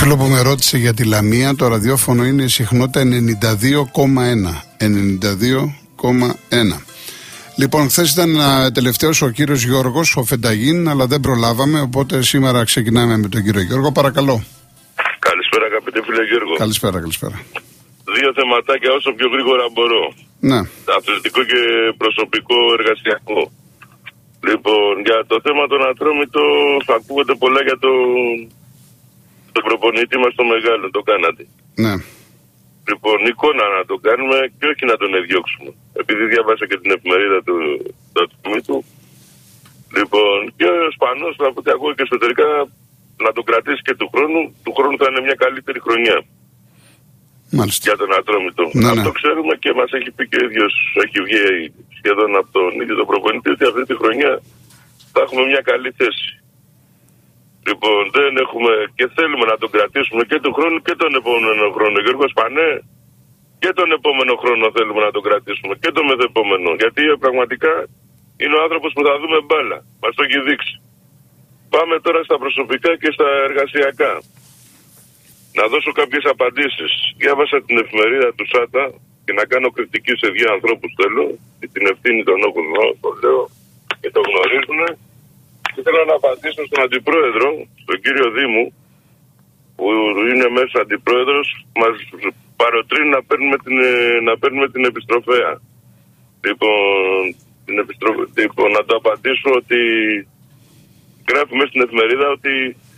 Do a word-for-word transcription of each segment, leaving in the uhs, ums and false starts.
φίλο που με ρώτησε για τη Λαμία, το ραδιόφωνο είναι η συχνότητα ενενήντα δύο κόμμα ένα. ενενήντα δύο κόμμα ένα. Λοιπόν, χθες ήταν τελευταίος ο κύριος Γιώργος, ο Φενταγίν, αλλά δεν προλάβαμε, οπότε σήμερα ξεκινάμε με τον κύριο Γιώργο. Παρακαλώ. Καλησπέρα, αγαπητέ φίλε Γιώργο. Καλησπέρα, καλησπέρα. Δύο θεματάκια όσο πιο γρήγορα μπορώ. Ναι. Αθλητικό και προσωπικό εργασιακό. Λοιπόν, για το θέμα των Ατρόμητο θα ακούγονται πολλά για το, το προπονητή μας το μεγάλο, το κάνατε. Ναι. Λοιπόν, εικόνα να το κάνουμε και όχι να τον εδιώξουμε. Επειδή διάβασα και την εφημερίδα του Ατρόμητου. Λοιπόν, και ο Σπανός, από ό,τι ακούω και εσωτερικά, να τον κρατήσει και του χρόνου. Του χρόνου θα είναι μια καλύτερη χρονιά. Μάλιστα. Για τον Ατρόμητο. Ναι, Αυτό ναι. ξέρουμε και μας έχει πει και ο ίδιος, έχει βγει σχεδόν από τον ίδιο τον προπονητή, ότι αυτή τη χρονιά θα έχουμε μια καλή θέση. Λοιπόν, δεν έχουμε και θέλουμε να τον κρατήσουμε και του χρόνου και τον επόμενο χρόνο. Γιώργο Σπανέ, και τον επόμενο χρόνο θέλουμε να τον κρατήσουμε και τον μεθεπόμενο. Γιατί πραγματικά είναι ο άνθρωπος που θα δούμε μπάλα. Μας το έχει δείξει. Πάμε τώρα στα προσωπικά και στα εργασιακά. Να δώσω κάποιες απαντήσεις. Διάβασα την εφημερίδα του ΣΑΤΑ και να κάνω κριτική σε δύο ανθρώπους θέλω. Την ευθύνη των όκων το λέω και το γνωρίζουν. Και θέλω να απαντήσω στον αντιπρόεδρο, στον κύριο Δήμου, που είναι μέσα αντιπρόεδρος, μας παροτρύνει να παίρνουμε την, να παίρνουμε την επιστροφέα. Λοιπόν, την επιστροφ... λοιπόν, να το απαντήσω ότι γράφει μέσα στην εφημερίδα ότι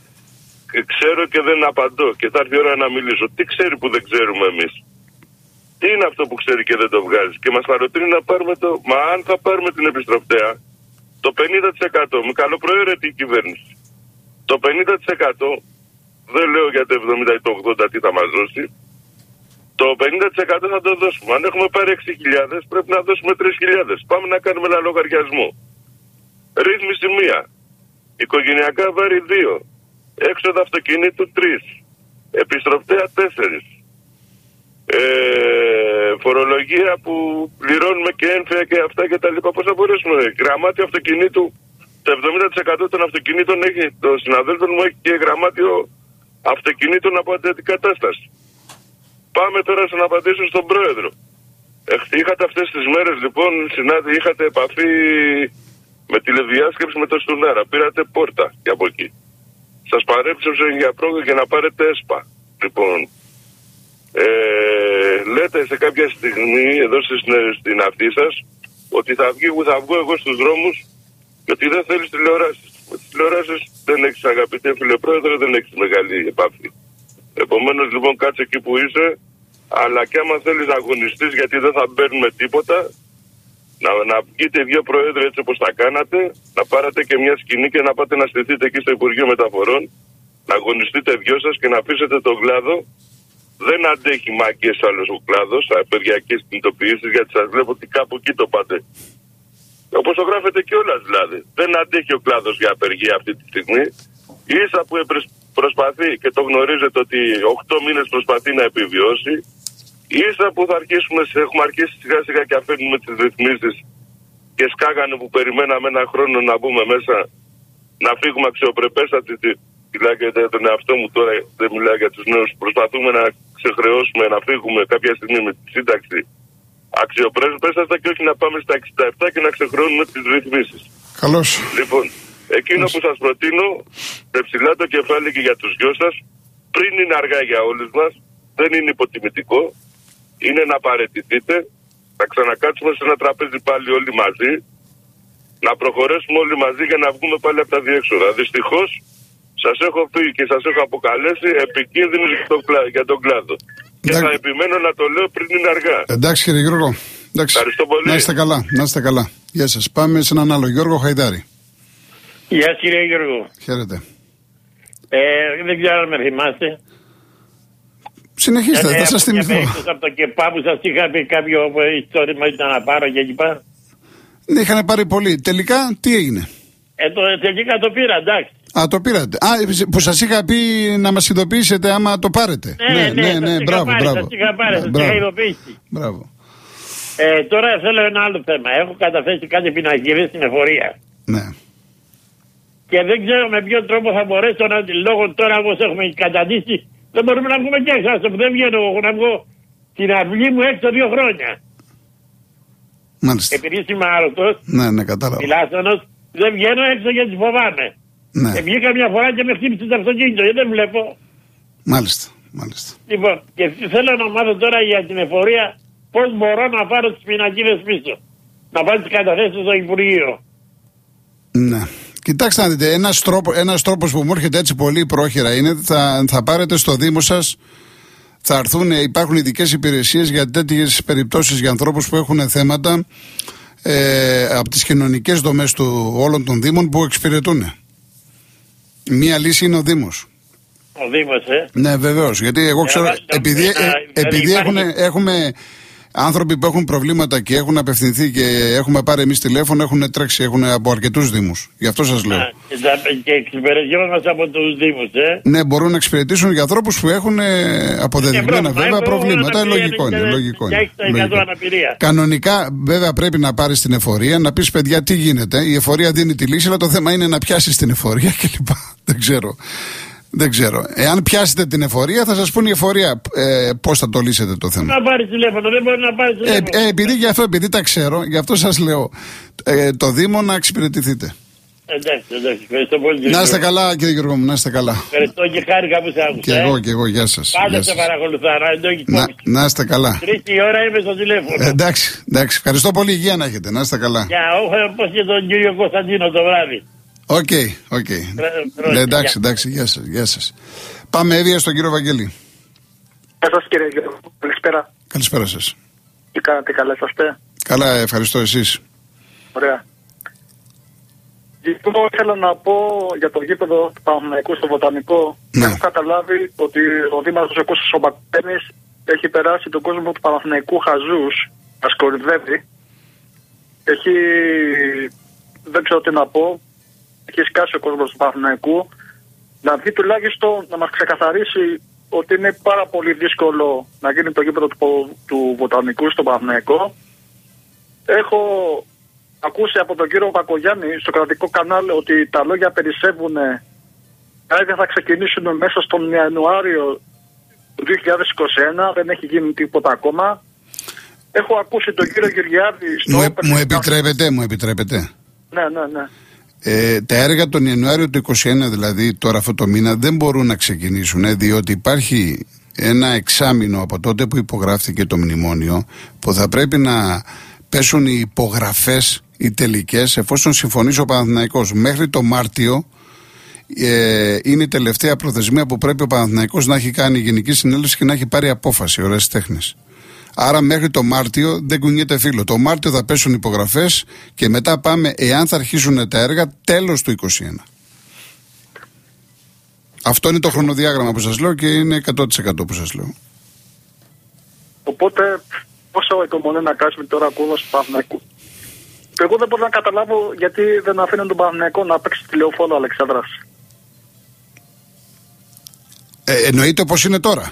ξέρω και δεν απαντώ και θα έρθει η ώρα να μιλήσω. Τι ξέρει που δεν ξέρουμε εμείς? Τι είναι αυτό που ξέρει και δεν το βγάζει? Και μας παροτρύνει να πάρουμε το... Μα αν θα πάρουμε την επιστροφέα, το πενήντα τοις εκατό, με καλοπροαίρετη η κυβέρνηση, το πενήντα τοις εκατό, δεν λέω για το εβδομήντα ή το ογδόντα τι θα μας δώσει, το πενήντα τοις εκατό θα το δώσουμε. Αν έχουμε πάρει έξι χιλιάδες, πρέπει να δώσουμε τρεις χιλιάδες. Πάμε να κάνουμε ένα λογαριασμό. Ρύθμιση μία. Οικογενειακά βάρη δύο. Έξοδα αυτοκινήτου τρεις. Επιστροφέα τέσσερις. Ε, φορολογία που πληρώνουμε και ένφια και αυτά και τα λοιπά. Πώς θα μπορέσουμε? Γραμμάτιο αυτοκινήτου. Το εβδομήντα τοις εκατό των αυτοκινήτων έχει, των συναδέλφων μου έχει και γραμμάτιο αυτοκινήτων από αντικατάσταση. Πάμε τώρα να απαντήσω στον πρόεδρο. Ε, είχατε αυτές τις μέρες λοιπόν, συνάδελφοι, είχατε επαφή με τηλεδιάσκεψη με το Στουνάρα. Πήρατε πόρτα και από εκεί. Σας παρέψευσε για πρόγραμμα για να πάρετε ΕΣΠΑ. Λοιπόν, ε, λέτε σε κάποια στιγμή εδώ στην, στην αυτή σας ότι θα, βγει, θα βγω εγώ στους δρόμους και ότι δεν θέλεις τηλεοράσεις. Με τις τηλεοράσεις δεν έχεις, αγαπητέ φίλε πρόεδρε, δεν έχεις μεγάλη επαφή. Επομένως λοιπόν κάτσε εκεί που είσαι, αλλά και άμα θέλεις να αγωνιστείς, γιατί δεν θα παίρνουμε τίποτα, να, να βγείτε δύο πρόεδροι έτσι όπως τα κάνατε, να πάρετε και μια σκηνή και να πάτε να στηθείτε εκεί στο Υπουργείο Μεταφορών, να αγωνιστείτε δυο σας και να αφήσετε τον κλάδο. Δεν αντέχει μάγκες άλλος ο κλάδος, απεργιακές κινητοποιήσεις, γιατί σας βλέπω ότι κάπου εκεί το πάτε. Όπως το γράφετε κιόλας δηλαδή. Δεν αντέχει ο κλάδος για απεργία αυτή τη στιγμή. Ίσα που προσπαθεί και το γνωρίζετε ότι οκτώ μήνες προσπαθεί να επιβιώσει. Ίσα που θα αρχίσουμε, έχουμε αρχίσει σιγά σιγά και αφήνουμε τις ρυθμίσεις και σκάγανε που περιμέναμε ένα χρόνο να μπούμε μέσα, να φύγουμε αξιοπρεπέστατοι. Μιλάω για τον εαυτό μου τώρα, δεν μιλάω για τους νέους. Προσπαθούμε να ξεχρεώσουμε, να φύγουμε κάποια στιγμή με τη σύνταξη αξιοπρέπεστατα και όχι να πάμε στα εξήντα επτά και να ξεχρεώνουμε τις ρυθμίσεις. Καλώς. Λοιπόν, εκείνο Καλώς. που σας προτείνω, ψηλά το κεφάλι και για τους δυο σας, πριν είναι αργά για όλους μας, δεν είναι υποτιμητικό, είναι να παραιτηθείτε, να ξανακάτσουμε σε ένα τραπέζι πάλι όλοι μαζί, να προχωρήσουμε όλοι μαζί για να βγούμε πάλι από τα διέξοδα. Δυστυχώς, σας έχω πει και σας έχω αποκαλέσει επικίνδυνους για τον κλάδο. Και θα επιμένω να το λέω πριν είναι αργά. Εντάξει κύριε Γιώργο. Εντάξει. Ευχαριστώ πολύ. Να είστε καλά. Να είστε καλά. Γεια σας. Πάμε σε έναν άλλο Γιώργο Χαϊδάρη. Γεια σας κύριε Γιώργο. Χαίρετε. Ε, δεν ξέρω αν με θυμάστε. Συνεχίστε, ε, θα σας θυμηθώ. Από το ΚΕΠΑ που σας είχα πει κάποιο ιστορία ήταν να πάρω και εκεί πέρα. Ναι, είχαν πάρει πολύ. Τελικά τι έγινε? Ε, το, τελικά το πήρα, εντάξει. Α, το πήρατε. Α, που σας είχα πει να μας ειδοποιήσετε άμα το πάρετε. Ναι, ναι, ναι, ναι, ναι μπράβο, πάρει, μπράβο. Σας είχα πάρει, σας είχα ειδοποιήσει. Μπράβο. Ε, τώρα θέλω ένα άλλο θέμα. Έχω καταθέσει κάτι πινακίδες στην εφορία. Ναι. Και δεν ξέρω με ποιο τρόπο θα μπορέσω να, λόγω τώρα όπως έχουμε καταντήσει, Δεν μπορούμε να βγούμε και έξω. Αυτό που δεν βγαίνω, έχω να βγω την αυλή μου έξω δύο χρόνια. Μάλιστα. Επειδή είμαι άρρωστος, ναι, ναι, κατάλαβα. Μιλάσανος, δεν βγαίνω έξω γιατί φοβάμαι. Ναι. Και βγήκα μια φορά και με χτύπησε το αυτοκίνητο, γιατί δεν βλέπω. Μάλιστα, μάλιστα. Λοιπόν, και θέλω να μάθω τώρα για την εφορία πώς μπορώ να πάρω τις πινακίδες πίσω. Να πάρω τις καταθέσεις στο Υπουργείο. Ναι. Κοιτάξτε να δείτε, ένας, τρόπο, ένας τρόπος που μου έρχεται έτσι πολύ πρόχειρα είναι θα, θα πάρετε στο Δήμο σας, θα έρθουν, υπάρχουν ειδικές υπηρεσίες για τέτοιες περιπτώσεις για ανθρώπους που έχουν θέματα ε, από τις κοινωνικές δομές του όλων των Δήμων που εξυπηρετούν. Μία λύση είναι ο Δήμος. Ο Δήμος, ε. Ναι, βεβαίως. Γιατί εγώ ξέρω, Ε, επειδή, ε, ε, ε, επειδή υπάρχει- έχουν, έχουμε άνθρωποι που έχουν προβλήματα και έχουν απευθυνθεί και έχουμε πάρει εμείς τηλέφωνο, έχουν τρέξει, έχουν από αρκετούς Δήμους. Γι' αυτό σας λέω. Α, και τα- Και εξυπηρετιόμαστε από τους Δήμους, ε. Ναι, μπορούν να εξυπηρετήσουν για ανθρώπους που έχουν ε, αποδεδειγμένα πρόβλημα, βέβαια έχουν προβλήματα. Ε, αναπηρία, λογικό είναι. είναι Λογικό είναι. και έξι τοις εκατό Λογικό. αναπηρία. Κανονικά, βέβαια, πρέπει να πάρεις την εφορία, να πεις παιδιά τι γίνεται. Η εφορία δίνει τη λύση, αλλά το θέμα είναι να πιάσεις την εφορία κλπ. Δεν ξέρω. Δεν ξέρω. Εάν πιάσετε την εφορία, θα σας πούνε η εφορία ε, πώς θα το λύσετε το θέμα. Να πάρει τηλέφωνο, δεν μπορεί να πάρει Ε, τηλέφωνο. ε, επειδή, γι' αυτό, επειδή τα ξέρω, γι' αυτό σας λέω ε, το Δήμο να εξυπηρετηθείτε. Εντάξει, εντάξει, ευχαριστώ πολύ. κύριε Να είστε Γιώργο. καλά, κύριε Γιώργο μου, να είστε καλά. Ευχαριστώ και χάρηκα που σε άκουσα. Και ε. εγώ, και εγώ, γεια σας. Πάντα Γεια σε σας. παρακολουθώ, να δεν το έχεις Να, υπόψη. να είστε καλά. Τρίτη ώρα είμαι στο τηλέφωνο. Ε, εντάξει, εντάξει. Ευχαριστώ πολύ. Υγεία να έχετε. Να είστε καλά. Για όπως και τον κύριο Κωνσταντίνο το βράδυ. Οκ, οκ. Πρόεδρε, Ε, εντάξει, γεια. εντάξει. Γεια σας. Γεια σας. Πάμε έβια στον κύριο Βαγγέλη. Γεια σας κύριε Γιώργο. Καλησπέρα. Καλησπέρα σας. Τι κάνετε, καλά είσαστε? Καλά, ευχαριστώ εσείς. Ωραία. Λοιπόν, ήθελα να πω για το γήπεδο του Παναθηναϊκού στο Βοτανικό. Ναι. Έχω καταλάβει ότι ο Δήμαρχος ο Κώστας ο Μπακτένης έχει περάσει τον κόσμο του Παναθηναϊκού χαζούς, να σκορυδεύει. Έχει, δεν ξέρω τι να πω, έχει σκάσει ο κόσμος του Παναθηναϊκού. Να δει τουλάχιστον να μας ξεκαθαρίσει ότι είναι πάρα πολύ δύσκολο να γίνει το γήπεδο του, του Βοτανικού στο Παναθηναϊκό. Έχω ακούσει από τον κύριο Πακογιάννη στο κρατικό κανάλι ότι τα λόγια περισσεύουν. Άρα θα ξεκινήσουν μέσα στον Ιανουάριο του δύο χιλιάδες είκοσι ένα, δεν έχει γίνει τίποτα ακόμα. Έχω ακούσει τον κύριο Γεωργιάδη στο Μου, ε- Open- μου επιτρέπετε, μου επιτρέπετε. Ναι, ναι, ναι. Ε, τα έργα τον Ιανουάριο του είκοσι ένα, δηλαδή τώρα αυτό το μήνα, δεν μπορούν να ξεκινήσουν, ε, διότι υπάρχει ένα εξάμηνο από τότε που υπογράφηκε το μνημόνιο που θα πρέπει να πέσουν οι υπογραφές, οι τελικές, εφόσον συμφωνήσει ο Παναθηναϊκός. Μέχρι το Μάρτιο ε, είναι η τελευταία προθεσμία που πρέπει ο Παναθηναϊκός να έχει κάνει γενική συνέλευση και να έχει πάρει απόφαση ωραίες τέχνες. Άρα μέχρι το Μάρτιο δεν κουνιέται φίλο. Το Μάρτιο θα πέσουν υπογραφές και μετά πάμε, εάν θα αρχίσουν τα έργα, τέλος του είκοσι ένα. Αυτό είναι το χρονοδιάγραμμα που σας λέω και είναι εκατό τοις εκατό που σας λέω. Οπότε, πόσο υπομονή να κάνουμε τώρα ακόμα του Παναθηναϊκού. Εγώ δεν μπορώ να καταλάβω γιατί δεν αφήνουν τον Παναθηναϊκό να παίξει τη Λεωφόρο Αλεξάνδρας. Ε, εννοείται όπως είναι τώρα.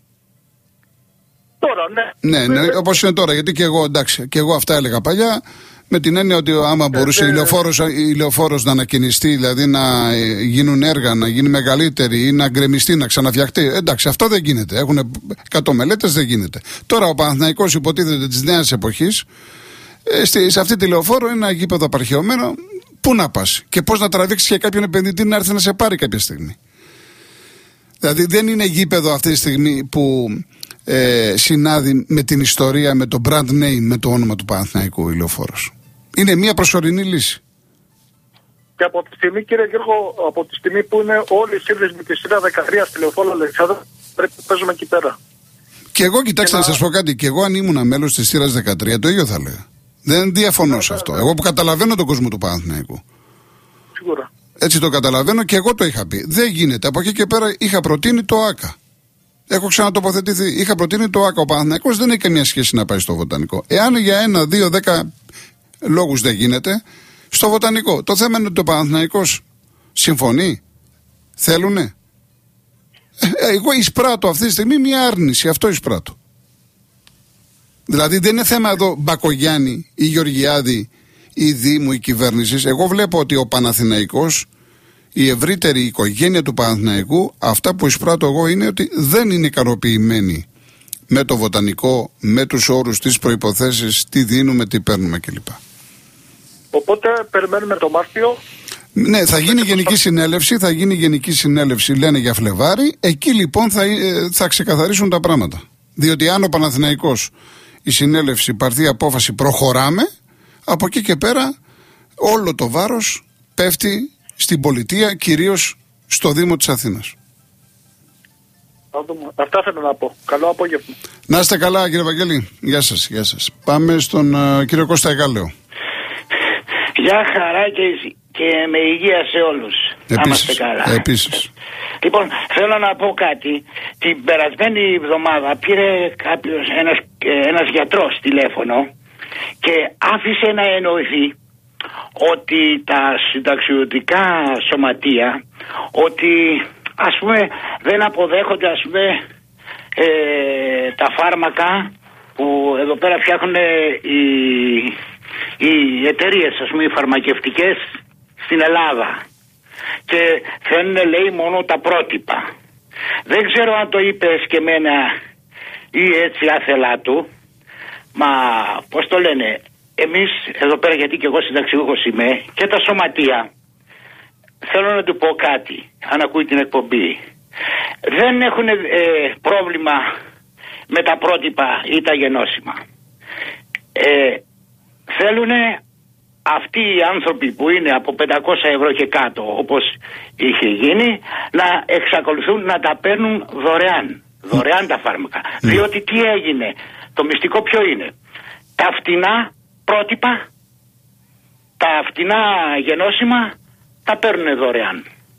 Τώρα, ναι. Ναι, εννοείται όπως είναι τώρα. Γιατί και εγώ, εντάξει, και εγώ αυτά έλεγα παλιά. Με την έννοια ότι άμα μπορούσε ε, η λεωφόρος, η λεωφόρος να ανακοινιστεί, δηλαδή να ε, γίνουν έργα, να γίνει μεγαλύτερη ή να γκρεμιστεί, να ξαναφτιαχτεί. Εντάξει, αυτό δεν γίνεται. Έχουν εκατό μελέτες, δεν γίνεται. Τώρα ο Παναθηναϊκός υποτίθεται της νέας εποχής. Ε, στη, σε αυτή τη λεωφόρο είναι ένα γήπεδο απαρχαιωμένο. Πού να πας και πώς να τραβήξεις και κάποιον επενδυτή να έρθει να σε πάρει κάποια στιγμή. Δηλαδή δεν είναι γήπεδο αυτή τη στιγμή που ε, συνάδει με την ιστορία, με το brand name, με το όνομα του Παναθηναϊκού η λεωφόρος. Είναι μια προσωρινή λύση. Και από τη στιγμή, κύριε Γιώργο, από τη στιγμή που είναι όλοι οι σύνδεσμοι τη σειρά δεκατρία στη Λεωφόρο Αλεξάνδρα, πρέπει να παίζουμε εκεί πέρα. Και εγώ, κοιτάξτε Και να να- σας πω κάτι, και εγώ αν ήμουν μέλος της σειράς δεκατρία, το ίδιο θα λέω. Δεν διαφωνώ σε αυτό. Εγώ που καταλαβαίνω τον κόσμο του Παναθηναϊκού. Σίγουρα. Έτσι το καταλαβαίνω και εγώ το είχα πει. Δεν γίνεται. Από εκεί και πέρα είχα προτείνει το ΆΚΑ. Έχω ξανατοποθετηθεί. Είχα προτείνει το ΆΚΑ. Ο Παναθηναϊκός δεν έχει καμία σχέση να πάει στο Βοτανικό. Εάν για ένα, δύο, δέκα λόγους δεν γίνεται, στο Βοτανικό. Το θέμα είναι ότι ο Παναθηναϊκός συμφωνεί. Θέλουνε. Ε, εγώ εισπράττω αυτή τη στιγμή μια άρνηση. Αυτό εισπράττω. Δηλαδή δεν είναι θέμα εδώ Μπακογιάννη ή Γεωργιάδη ή Δήμου ή κυβέρνηση. Εγώ βλέπω ότι ο Παναθηναϊκός η ευρύτερη οικογένεια του Παναθηναϊκού, αυτά που εισπράττω εγώ είναι ότι δεν είναι ικανοποιημένοι με το βοτανικό, με τους όρους, τις προϋποθέσεις, τι δίνουμε, τι παίρνουμε κλπ. Οπότε περιμένουμε το Μάρτιο. Ναι, θα γίνει γενική συνέλευση, θα γίνει γενική συνέλευση, λένε για Φλεβάρι. Εκεί λοιπόν θα, θα ξεκαθαρίσουν τα πράγματα. Διότι αν ο Παναθηναϊκός, η συνέλευση πάρθει απόφαση, προχωράμε, από εκεί και πέρα όλο το βάρος πέφτει στην πολιτεία, κυρίως στο Δήμο της Αθήνας. Αυτά θέλω να πω. Καλό απόγευμα. Να είστε καλά, κύριε Βαγγέλη. Γεια σας, γεια σας. Πάμε στον uh, κύριο Κώστα Εγάλεο. Γεια χαρά και, και με υγεία σε όλους. Να είμαστε καλά. Επίσης. Λοιπόν, θέλω να πω κάτι. Την περασμένη εβδομάδα πήρε κάποιος, ένας, ένας γιατρός τηλέφωνο και άφησε να εννοηθεί ότι τα συνταξιωτικά σωματεία, ότι ας πούμε δεν αποδέχονται ας πούμε ε, τα φάρμακα που εδώ πέρα φτιάχνουν οι, οι εταιρείες, ας πούμε οι φαρμακευτικές στην Ελλάδα, και θέλουν, λέει, μόνο τα πρότυπα. Δεν ξέρω αν το είπες και εμένα ή έτσι άθελά του, μα πώς το λένε, εμείς εδώ πέρα, γιατί και εγώ συνταξιούχος είμαι, και τα σωματεία, θέλω να του πω κάτι, αν ακούει την εκπομπή, δεν έχουν ε, πρόβλημα με τα πρότυπα ή τα γενώσιμα. Ε, θέλουν αυτοί οι άνθρωποι που είναι από πεντακόσια ευρώ και κάτω, όπως είχε γίνει, να εξακολουθούν να τα παίρνουν δωρεάν. Δωρεάν τα φάρμακα. Mm. Διότι τι έγινε, το μυστικό ποιο είναι? Τα φτηνά πρότυπα, τα φτηνά γενώσιμα τα παίρνουν δωρεάν.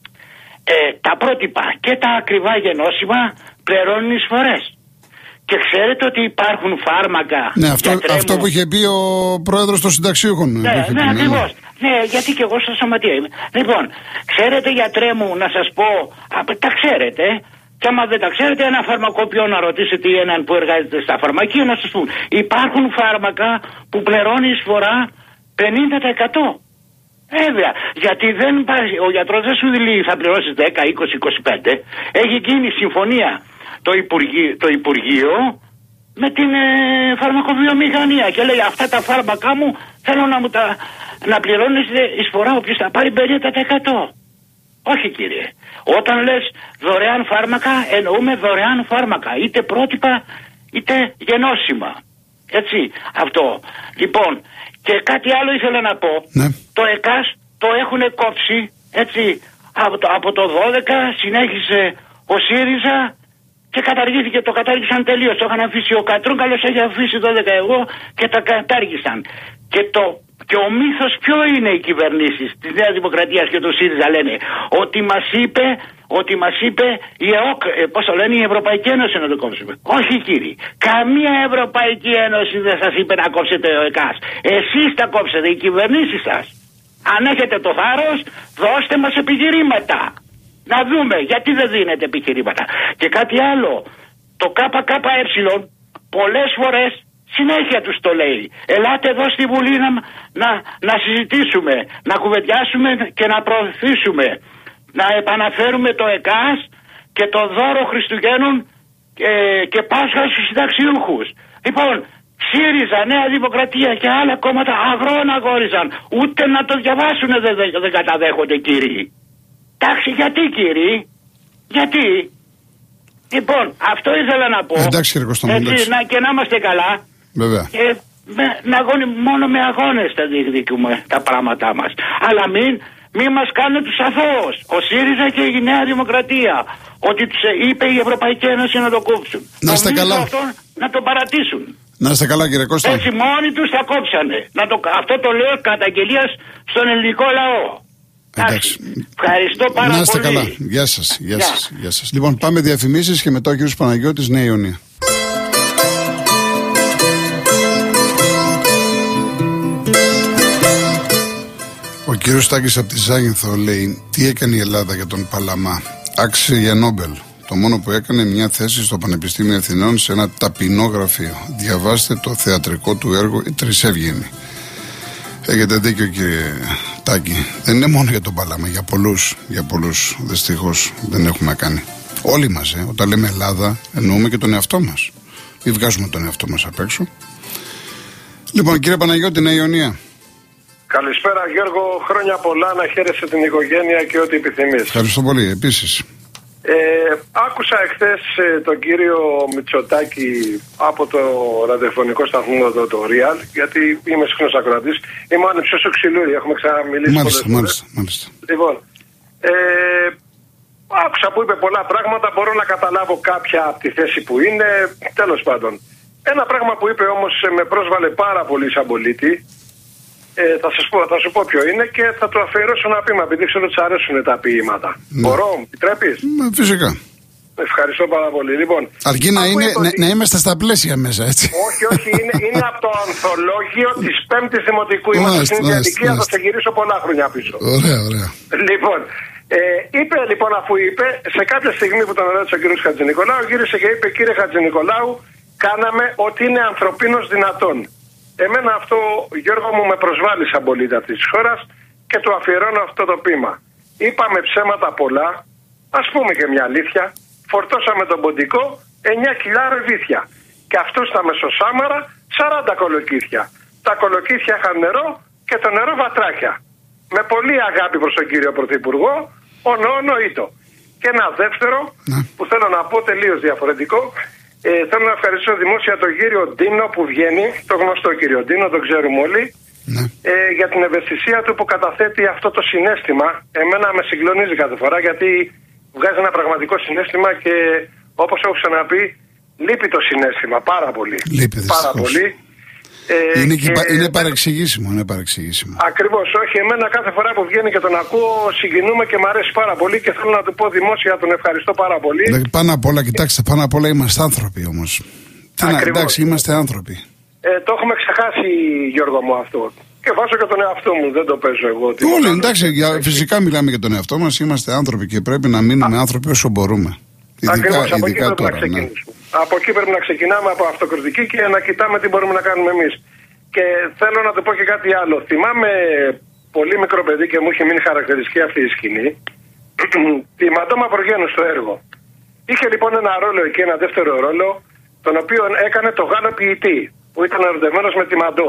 Ε, τα πρότυπα και τα ακριβά γενώσιμα πληρώνουν εισφορές. Και ξέρετε ότι υπάρχουν φάρμακα. Ναι, αυτό, αυτό που είχε πει ο πρόεδρος των συνταξίουχων. Ναι, ναι, ακριβώς. Ναι, γιατί και εγώ στα σωματεία είμαι. Λοιπόν, ξέρετε, γιατρέ μου, να σας πω, α, τα ξέρετε. Και άμα δεν τα ξέρετε, ένα φαρμακοποιό να ρωτήσετε ή έναν που εργάζεται στα φαρμακεία να σας πούν. Υπάρχουν φάρμακα που πληρώνει εισφορά πενήντα τοις εκατό. Βέβαια, γιατί δεν υπάρχει, ο γιατρός δεν σου λέει θα πληρώσεις δέκα, είκοσι, είκοσι πέντε. Έχει γίνει συμφωνία το Υπουργείο, το Υπουργείο με την ε, φαρμακοβιομηχανία και λέει αυτά τα φάρμακά μου θέλω να μου τα να πληρώνεις εισφορά όποιος θα πάρει πενήντα τοις εκατό. Όχι, κύριε. Όταν λες δωρεάν φάρμακα, εννοούμε δωρεάν φάρμακα, είτε πρότυπα είτε γενώσιμα. Έτσι, αυτό. Λοιπόν, και κάτι άλλο ήθελα να πω. Ναι. Το ΕΚΑΣ το έχουν κόψει, έτσι, από το, από το δώδεκα συνέχισε ο ΣΥΡΙΖΑ και καταργήθηκε, το κατάργησαν τελείως. Το είχαν αφήσει ο Κατρούγκαλος, έχει αφήσει δώδεκα εγώ και τα κατάργησαν. Και, το, και ο μύθος ποιο είναι? Οι κυβερνήσεις της Νέας Δημοκρατίας και του ΣΥΡΙΖΑ λένε ότι μας είπε, ότι μας είπε η ΕΟΚ, ε, πώς το λένε, η Ευρωπαϊκή Ένωση να το κόψουμε. Όχι, κύριοι. Καμία Ευρωπαϊκή Ένωση δεν σας είπε να κόψετε ο ΕΚΑΣ. Εσείς τα κόψετε, οι κυβερνήσεις σας. Αν έχετε το θάρρος, δώστε μας επιχειρήματα. Να δούμε γιατί δεν δίνετε επιχειρήματα. Και κάτι άλλο. Το ΚΚΕ πολλές φορές συνέχεια τους το λέει. Ελάτε εδώ στη Βουλή να, να, να συζητήσουμε, να κουβεντιάσουμε και να προωθήσουμε. Να επαναφέρουμε το ΕΚΑΣ και το δώρο Χριστουγέννων και, και Πάσχα στους συνταξιούχους. Λοιπόν, ΣΥΡΙΖΑ, Νέα Δημοκρατία και άλλα κόμματα αγρόν αγόριζαν. Ούτε να το διαβάσουν δεν, δεν, δεν καταδέχονται, κύριοι. Εντάξει, γιατί, κύριοι? Γιατί? Λοιπόν, αυτό ήθελα να πω. Εντάξει, κύριε Κωνσταντίνο. Έτσι, να, και να είμαστε καλά. Βέβαια. Και με, να αγώνει, μόνο με αγώνες τα διεκδικούμε τα πράγματά μας. Αλλά μην, μην μας κάνουν τους αθώους. Ο ΣΥΡΙΖΑ και η Νέα Δημοκρατία. Ότι τους είπε η Ευρωπαϊκή Ένωση να το κόψουν. Να είστε καλά. Αυτό, να το παρατήσουν. Να είστε καλά, κύριε Κώστα. Έτσι μόνοι τους τα κόψανε. Να το, αυτό το λέω καταγγελίας στον ελληνικό λαό. Εντάξει. Ευχαριστώ πάρα πολύ. Να είστε καλά. Γεια σας. Γεια σας. Γεια σας. Λοιπόν, πάμε διαφημίσεις και μετά ο κύριος Παναγιώτης, Νέα Ιωνία. Ο κύριος Στάκης από τη Ζάγινθο λέει: τι έκανε η Ελλάδα για τον Παλαμά? Άξιζε για Νόμπελ. Το μόνο που έκανε μια θέση στο Πανεπιστήμιο Αθηνών σε ένα ταπεινό γραφείο. Διαβάστε το θεατρικό του έργο «Η Τρισεύγενη». Έχετε δίκιο, κύριε Τάκη. Δεν είναι μόνο για τον Παλάμα, για πολλούς, για πολλούς δυστυχώς δεν έχουμε κάνει. Όλοι μας, ε, όταν λέμε Ελλάδα, εννοούμε και τον εαυτό μας. Μην βγάζουμε τον εαυτό μας απ' έξω. Λοιπόν, κύριε Παναγιώτη, Νέα Ιωνία. Καλησπέρα Γιώργο, χρόνια πολλά, να χαίρεσαι την οικογένεια και ό,τι επιθυμείς. Ευχαριστώ πολύ, επίσης. Ε, άκουσα εχθές ε, τον κύριο Μητσοτάκη από το ραδιοφωνικό σταθμό το, το Real, γιατί είμαι συχνός ακροατής. Είμαι ο ανεψιός του Ξυλούρη, έχουμε ξαναμιλήσει. Μάλιστα, μάλιστα, μάλιστα. Λοιπόν, ε, άκουσα που είπε πολλά πράγματα, μπορώ να καταλάβω κάποια από τη θέση που είναι, τέλος πάντων. Ένα πράγμα που είπε όμως με πρόσβαλε πάρα πολύ σαν πολίτη. Ε, θα, σας πω, θα σου πω ποιο είναι και θα του αφιερώσω ένα ποίημα, επειδή ξέρω ότι σας αρέσουν τα ποίηματα. Ναι. Μπορώ, μου επιτρέπεις? Ναι, φυσικά. Ευχαριστώ πάρα πολύ. Λοιπόν, αρκεί να, είναι, ότι... να, να είμαστε στα πλαίσια μέσα, έτσι. Όχι, όχι, είναι, είναι από το ανθολόγιο της πέμπτης Δημοτικού. Είμαστε στην ίδια ηλικία, θα σε γυρίσω πολλά χρόνια πίσω. Ωραία, ωραία. Λοιπόν, ε, είπε λοιπόν, αφού είπε, σε κάποια στιγμή που τον ρώτησε ο κ. Χατζηνικολάου, γύρισε και είπε: κύριε Χατζηνικολάου, κάναμε ό,τι είναι ανθρωπίνως δυνατόν. Εμένα αυτό, Γιώργο μου, με προσβάλλει σαν πολίτη αυτής της χώρας και του αφιερώνω αυτό το ποίημα. Είπαμε ψέματα πολλά, ας πούμε και μια αλήθεια. Φορτώσαμε τον ποντικό εννιά κιλά ρεβίθια. Και αυτό στα Μεσοσάμαρα σαράντα κολοκύθια. Τα κολοκύθια είχαν νερό και το νερό βατράκια. Με πολύ αγάπη προς τον κύριο Πρωθυπουργό, ο νοήτο. Και ένα δεύτερο ναι. που θέλω να πω τελείως διαφορετικό. Ε, θέλω να ευχαριστήσω δημόσια τον κύριο Ντίνο που βγαίνει, το γνωστό κύριο Ντίνο, τον ξέρουμε όλοι, ναι. ε, για την ευαισθησία του που καταθέτει αυτό το συναίσθημα. Εμένα με συγκλονίζει κάθε φορά γιατί βγάζει ένα πραγματικό συναίσθημα και όπως έχω ξαναπεί, λείπει το συναίσθημα πάρα πολύ. Λείπει πάρα πολύ. Ε, είναι, και, και, είναι παρεξηγήσιμο, είναι παρεξηγήσιμο. Ακριβώς, όχι. Εμένα κάθε φορά που βγαίνει και τον ακούω συγκινούμε και μου αρέσει πάρα πολύ και θέλω να του πω δημόσια, τον ευχαριστώ πάρα πολύ. Δηλαδή, πάνω απ' όλα, κοιτάξτε, πάνω απ' όλα είμαστε άνθρωποι όμως. Εντάξει, είμαστε άνθρωποι. Ε, το έχουμε ξεχάσει, Γιώργο μου, αυτό. Και βάζω και τον εαυτό μου, δεν το παίζω εγώ. Όλοι, εντάξει, για, φυσικά μιλάμε για τον εαυτό μας, είμαστε άνθρωποι και πρέπει να μείνουμε Α. άνθρωποι όσο μπορούμε. Ειδικά, Ακριβώς, από ειδικά εκεί τώρα. Ναι. Από εκεί πρέπει να ξεκινάμε από αυτοκριτική και να κοιτάμε τι μπορούμε να κάνουμε εμείς. Και θέλω να του πω και κάτι άλλο. Θυμάμαι πολύ μικρό παιδί και μου είχε μείνει χαρακτηριστική αυτή η σκηνή. Τη Μαντώ Μαυρογένου στο έργο. Είχε λοιπόν ένα ρόλο εκεί, ένα δεύτερο ρόλο, τον οποίο έκανε το Γάλλο ποιητή, που ήταν ερωτευμένος με τη Μαντώ.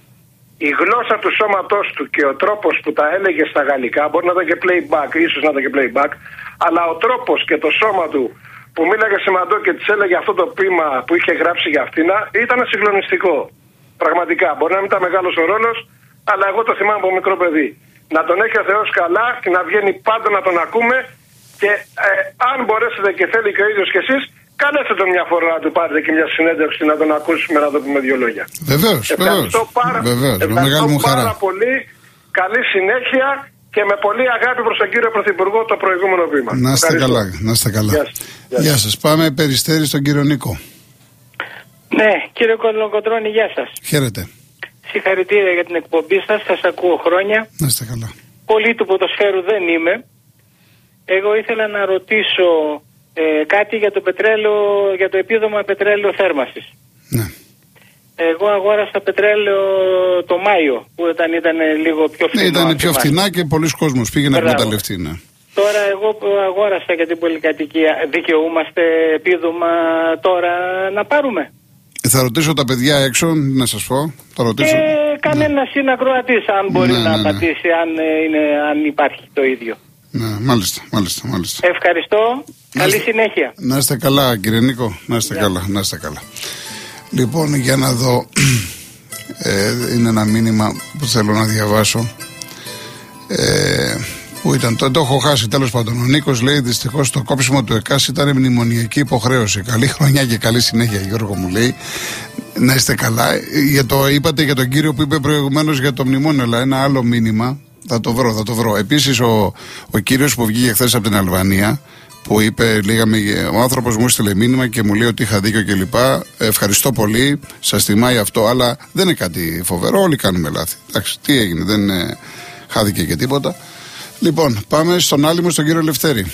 Η γλώσσα του σώματός του και ο τρόπος που τα έλεγε στα γαλλικά, μπορεί να ήταν και playback, ίσως να ήταν και playback, αλλά ο τρόπος και το σώμα του που μίλαγε σε Μαντώ και της έλεγε αυτό το ποίημα που είχε γράψει για αυτήν, ήταν συγκλονιστικό. Πραγματικά. Μπορεί να μην ήταν μεγάλος ο ρόλος, αλλά εγώ το θυμάμαι από μικρό παιδί. Να τον έχει ο Θεός καλά και να βγαίνει πάντα να τον ακούμε και ε, αν μπορέσετε και θέλει και ο ίδιος και εσείς, καλέστε τον μια φορά να του πάρετε και μια συνέντευξη να τον ακούσουμε, να το πούμε δύο λόγια. Βεβαίως, ευχαριστώ βεβαίως. πάρα, βεβαίως, ευχαριστώ μου χαρά. πάρα πολύ. Καλή συνέχεια και με πολύ αγάπη προς τον κύριο Πρωθυπουργό το προηγούμενο βήμα. Να είστε καλά. Να είστε καλά. Γεια σας. Γεια σας. Πάμε Περιστέρι στον κύριο Νίκο. Ναι, κύριε Κολοκοτρώνη, γεια σας. Χαίρετε. Συγχαρητήρια για την εκπομπή σας, σας ακούω χρόνια. Να είστε καλά. Πολύ του ποδοσφαίρου δεν είμαι. Εγώ ήθελα να ρωτήσω ε, κάτι για το πετρέλαιο, για το επίδομα πετρέλαιο θέρμασης. Ναι. Εγώ αγόρασα πετρέλαιο το Μάιο, που ήταν, ήταν λίγο πιο φθηνό. Ναι, ήταν πιο φθηνά και πολλοί κόσμος πήγε να εκμεταλλευτεί, ναι. Τώρα εγώ που αγόρασα για την πολυκατοικία, δικαιούμαστε επίδομα τώρα να πάρουμε? Θα ρωτήσω τα παιδιά έξω, να σας πω. Θα ρωτήσω. Και κανένας ναι. είναι ακροατής, αν μπορεί ναι, να ναι, ναι. απαντήσει, αν, είναι, αν υπάρχει το ίδιο. Ναι, μάλιστα, μάλιστα, μάλιστα. Ευχαριστώ. Να Καλή είστε, συνέχεια. Να είστε καλά, κύριε Νίκο. Να είστε yeah. καλά, να είστε καλά. Λοιπόν, για να δω. Ε, είναι ένα μήνυμα που θέλω να διαβάσω. Ε, Πού ήταν, το, το έχω χάσει τέλος πάντων. Ο Νίκος λέει: δυστυχώς το κόψιμο του ΕΚΑΣ ήταν μνημονιακή υποχρέωση. Καλή χρονιά και καλή συνέχεια, Γιώργο μου λέει. Να είστε καλά. Για το, είπατε για τον κύριο που είπε προηγουμένως για το μνημόνιο, αλλά ένα άλλο μήνυμα. Θα το βρω, θα το βρω. Επίσης, ο, ο κύριος που βγήκε χθες από την Αλβανία, που είπε, λέγαμε, ο άνθρωπος μου έστειλε μήνυμα και μου λέει ότι είχα δίκιο κλπ. Ευχαριστώ πολύ, σας τιμάει αυτό, αλλά δεν είναι κάτι φοβερό. Όλοι κάνουμε λάθη. Εντάξει, τι έγινε, δεν ε, χάθηκε και τίποτα. Λοιπόν, πάμε στον Άλυμο, στον κύριο Λευτέρη.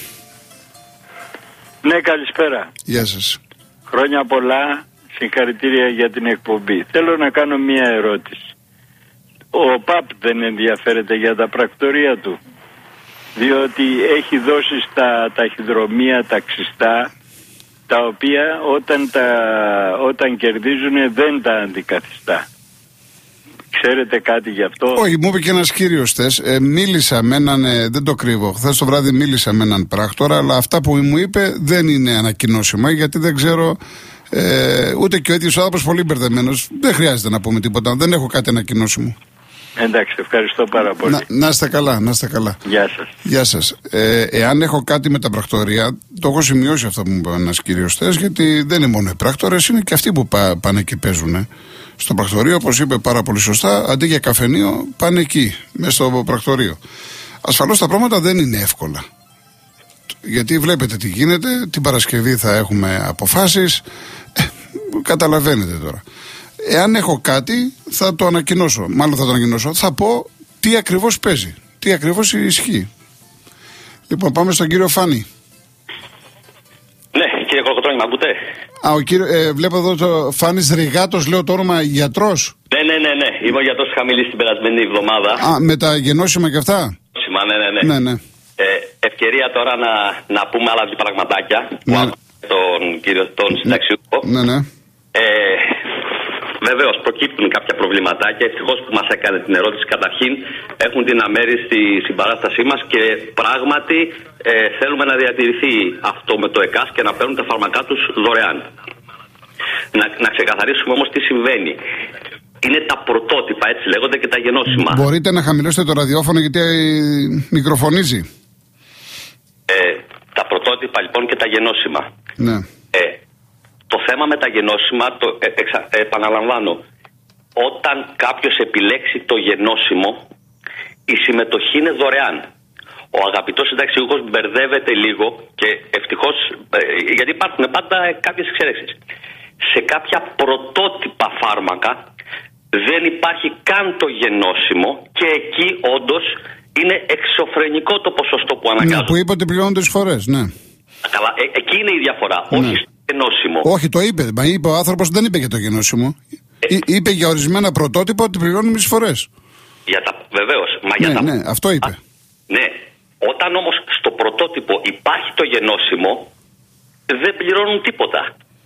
Ναι, καλησπέρα. Γεια σας. Χρόνια πολλά, συγχαρητήρια για την εκπομπή. Θέλω να κάνω μία ερώτηση. ο ΠΑΠ δεν ενδιαφέρεται για τα πρακτορία του? Διότι έχει δώσει στα ταχυδρομεία ταξιστά, τα οποία όταν, τα, όταν κερδίζουν δεν τα αντικαθιστά. Ξέρετε κάτι γι' αυτό? Όχι, μου είπε και ένας κύριος χθες. Ε, μίλησα με έναν, ε, δεν το κρύβω, χθες το βράδυ μίλησα με έναν πράκτορα, αλλά αυτά που μου είπε δεν είναι ανακοινώσιμα, γιατί δεν ξέρω, ε, ούτε και ο ίδιος ο άνθρωπος πολύ μπερδεμένος. Δεν χρειάζεται να πούμε τίποτα, δεν έχω κάτι ανακοινώσιμο. Εντάξει, ευχαριστώ πάρα πολύ. Να, να είστε καλά, να είστε καλά. Γεια σας. Γεια σας. Ε, εάν έχω κάτι με τα πρακτορία, το έχω σημειώσει αυτό που μου είπε ένας κύριος χθες, γιατί δεν είναι μόνο οι πράκτορες, είναι και αυτοί που πά, πάνε και παίζουν. Ε. Στο πρακτορείο, όπως είπε πάρα πολύ σωστά, αντί για καφενείο, πάνε εκεί, μέσα στο πρακτορείο. Ασφαλώς τα πράγματα δεν είναι εύκολα. Γιατί βλέπετε τι γίνεται, την Παρασκευή θα έχουμε αποφάσεις. Ε, καταλαβαίνετε τώρα. Εάν έχω κάτι, θα το ανακοινώσω. Μάλλον θα το ανακοινώσω. Θα πω τι ακριβώς παίζει, τι ακριβώς ισχύει. Λοιπόν, πάμε στον κύριο Φάνη. Ναι, κύριε Κολοκοτρώνη, μ' ακούτε? Α, ο κύριο, ε, βλέπω εδώ το Φάνης Ριγάτος, λέω το όνομα, γιατρός. Ναι, ναι, ναι, ναι. Είμαι ο γιατρός, είχα μιλήσει την περασμένη εβδομάδα. Α, με τα γενώσιμα και αυτά. Γενώσιμα, ναι, ναι, ναι. Ναι, ναι. Ε, ευκαιρία τώρα να, να πούμε άλλα δύο πραγματάκια. Ναι. Τον κύριο τον συνταξιούχο. Ναι, ναι. Ε, Βεβαίως προκύπτουν κάποια προβληματάκια. Ευτυχώς που μας έκανε την ερώτηση, καταρχήν έχουν την αμέριστη στη συμπαράστασή μας και πράγματι ε, θέλουμε να διατηρηθεί αυτό με το ΕΚΑΣ και να παίρνουν τα φάρμακά τους δωρεάν. Να, να ξεκαθαρίσουμε όμως τι συμβαίνει. Είναι τα πρωτότυπα, έτσι λέγονται, και τα γενώσιμα. Μπορείτε να χαμηλώσετε το ραδιόφωνο γιατί μικροφωνίζει. Ε, τα πρωτότυπα λοιπόν και τα γενώσιμα. Ναι. Ε, Το θέμα με τα γενώσιμα, το ε, εξα, ε, επαναλαμβάνω, όταν κάποιος επιλέξει το γενώσιμο, η συμμετοχή είναι δωρεάν. Ο αγαπητός συνταξιούχος μπερδεύεται λίγο και ευτυχώς, ε, γιατί υπάρχουν πάντα κάποιες εξαιρέσεις. Σε κάποια πρωτότυπα φάρμακα δεν υπάρχει καν το γενώσιμο και εκεί όντως είναι εξωφρενικό το ποσοστό που αναγκάζουν. Ναι, που είπε ότι πληρώνονται τις φορές, ναι. Καλά, ε, εκεί είναι η διαφορά, ναι. Όχι στο γενώσιμο. Όχι, το είπε. Μα είπε ο άνθρωπος, δεν είπε για το γενώσιμο. Ε, είπε για ορισμένα πρωτότυπα ότι πληρώνουμε τις φορές. Για τα, βεβαίως. Μα ναι, για τα... ναι, αυτό είπε. Α, ναι. Όταν όμως στο πρωτότυπο υπάρχει το γενώσιμο, δεν πληρώνουν τίποτα.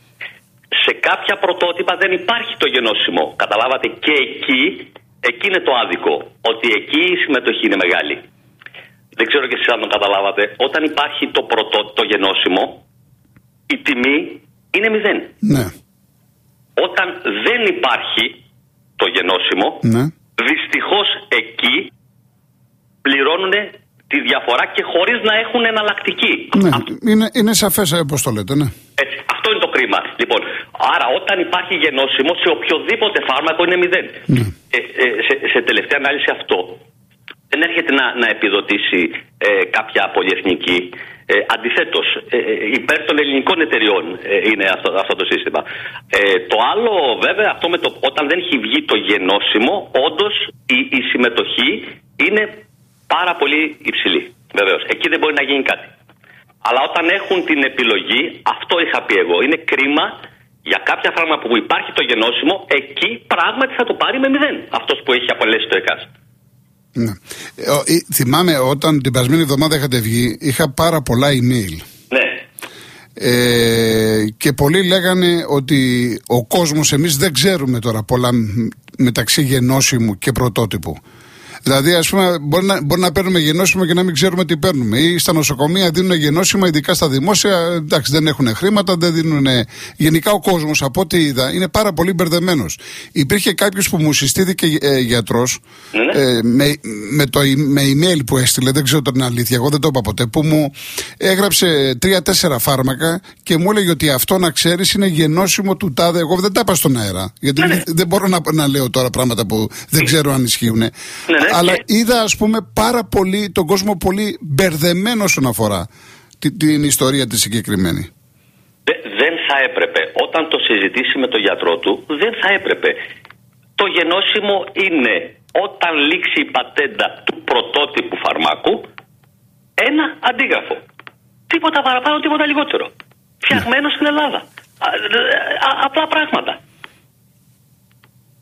Σε κάποια πρωτότυπα δεν υπάρχει το γενώσιμο. Καταλάβατε, και εκεί, εκεί είναι το άδικο. Ότι εκεί η συμμετοχή είναι μεγάλη. Δεν ξέρω και εσείς αν το καταλάβατε. Όταν υπάρχει το πρωτό, το γενώσιμο, η τιμή είναι μηδέν. Ναι. Όταν δεν υπάρχει το γενώσιμο, ναι. Δυστυχώς εκεί πληρώνουν τη διαφορά και χωρίς να έχουν εναλλακτική. Ναι, Αυτό... είναι, είναι σαφές όπως το λέτε, ναι. Έτσι, αυτό είναι το κρίμα. Λοιπόν, άρα όταν υπάρχει γενώσιμο σε οποιοδήποτε φάρμακο είναι μηδέν. Ναι. Ε, ε, σε, σε τελευταία ανάλυση αυτό δεν έρχεται να, να επιδοτήσει ε, κάποια πολυεθνική. Ε, αντιθέτως, ε, υπέρ των ελληνικών εταιριών ε, είναι αυτό, αυτό το σύστημα. Ε, το άλλο βέβαια, αυτό με το, όταν δεν έχει βγει το γενώσιμο, όντως η, η συμμετοχή είναι πάρα πολύ υψηλή. Βεβαίως, εκεί δεν μπορεί να γίνει κάτι. Αλλά όταν έχουν την επιλογή, αυτό είχα πει εγώ, είναι κρίμα για κάποια φάρμακα που υπάρχει το γενώσιμο, εκεί πράγματι θα το πάρει με μηδέν αυτός που έχει απολέσει το ΕΚΑΣ. Ναι. Ε, θυμάμαι όταν την περασμένη εβδομάδα είχατε βγει, είχα πάρα πολλά email. Ναι. Ε, και πολλοί λέγανε ότι ο κόσμος, εμείς δεν ξέρουμε τώρα πολλά μεταξύ γενώσιμου και πρωτότυπου. Δηλαδή, ας πούμε, μπορεί να, μπορεί να παίρνουμε γενώσιμο και να μην ξέρουμε τι παίρνουμε. Ή στα νοσοκομεία δίνουν γενώσιμα, ειδικά στα δημόσια. Εντάξει, δεν έχουν χρήματα, δεν δίνουν. Γενικά ο κόσμος, από ό,τι είδα, είναι πάρα πολύ μπερδεμένος. Υπήρχε κάποιος που μου συστήθηκε ε, γιατρός ναι. ε, με, με, το, με email που έστειλε, δεν ξέρω την αλήθεια, εγώ δεν το είπα ποτέ, που μου έγραψε τρία-τέσσερα φάρμακα και μου έλεγε ότι αυτό να ξέρεις είναι γενώσιμο του τάδε. Εγώ δεν τα είπα στον αέρα. Γιατί ναι. δεν μπορώ να, να λέω τώρα πράγματα που δεν ξέρω αν ισχύουν. Ναι, ναι. Αλλά είδα, ας πούμε, πάρα πολύ τον κόσμο πολύ μπερδεμένο όσον αφορά την, την ιστορία τη συγκεκριμένη. Δεν θα έπρεπε. Όταν το συζητήσει με τον γιατρό του, δεν θα έπρεπε. Το γενώσιμο είναι όταν λήξει η πατέντα του πρωτότυπου φαρμάκου ένα αντίγραφο. Τίποτα παραπάνω, τίποτα λιγότερο. Φτιαγμένο στην Ελλάδα. Α, α, απλά πράγματα.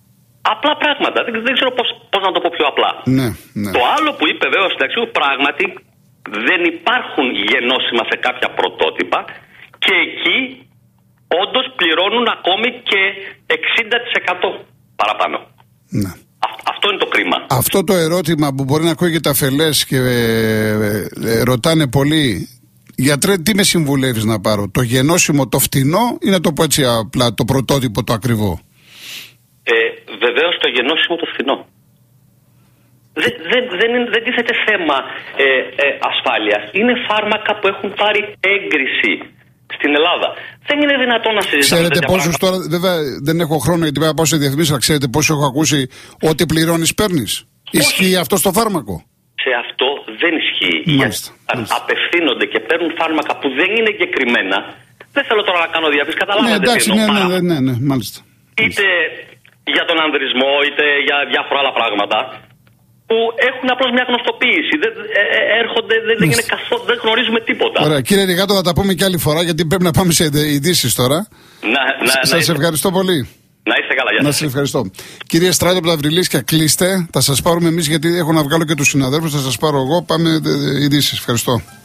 Απλά πράγματα. Δεν, δεν ξέρω πώς, πώς να το πω πιο απλά. Ναι, ναι. Το άλλο που είπε βέβαια ο συνταξιούχος, πράγματι δεν υπάρχουν γενώσιμα σε κάποια πρωτότυπα και εκεί όντως πληρώνουν ακόμη και εξήντα τοις εκατό παραπάνω. Ναι. Α, αυτό είναι το κρίμα. Αυτό το ερώτημα που μπορεί να ακούγεται αφελές και ε, ε, ε, ρωτάνε πολλοί, γιατρέ, τι με συμβουλεύεις να πάρω, το γενώσιμο το φτηνό ή να το πω έτσι απλά, το πρωτότυπο το ακριβό? Ε, βεβαίως το γενώσιμο το φθηνό. Δεν, δεν, δεν, δεν τίθεται θέμα ε, ε, ασφάλειας. Είναι φάρμακα που έχουν πάρει έγκριση στην Ελλάδα. Δεν είναι δυνατόν να συζητάμε. Ξέρετε πόσους τώρα, βέβαια δεν έχω χρόνο γιατί πρέπει να πάω σε διαφημίσεις, αλλά ξέρετε πόσο έχω ακούσει ότι πληρώνεις παίρνεις? Ισχύει αυτό στο φάρμακο? Σε αυτό δεν ισχύει. Μάλιστα, μάλιστα. Απευθύνονται και παίρνουν φάρμακα που δεν είναι εγκεκριμένα. Δεν θέλω τώρα να κάνω διαφήμιση, καταλάβατε. Ναι, εντάξει, ναι, ναι, ναι, ναι, ναι, μάλιστα. Είτε για τον ανδρισμό, είτε για διάφορα άλλα πράγματα, που έχουν απλώς μια γνωστοποίηση. Δεν, ε, έρχονται, δεν, δεν, είναι καθόλου, δεν γνωρίζουμε τίποτα. Ωραία, κύριε Ριγάτο, θα τα πούμε και άλλη φορά, γιατί πρέπει να πάμε σε ειδήσεις τώρα. Να, να, σας να ευχαριστώ πολύ. Να είστε καλά, γεια σας. Να σας ευχαριστώ. Κύριε Στράτο από τα Βρυλίσια, κλείστε. Θα σας πάρουμε εμείς, γιατί έχω να βγάλω και τους συναδέλφους. Θα σας πάρω εγώ. Πάμε ειδήσεις. Ευχαριστώ.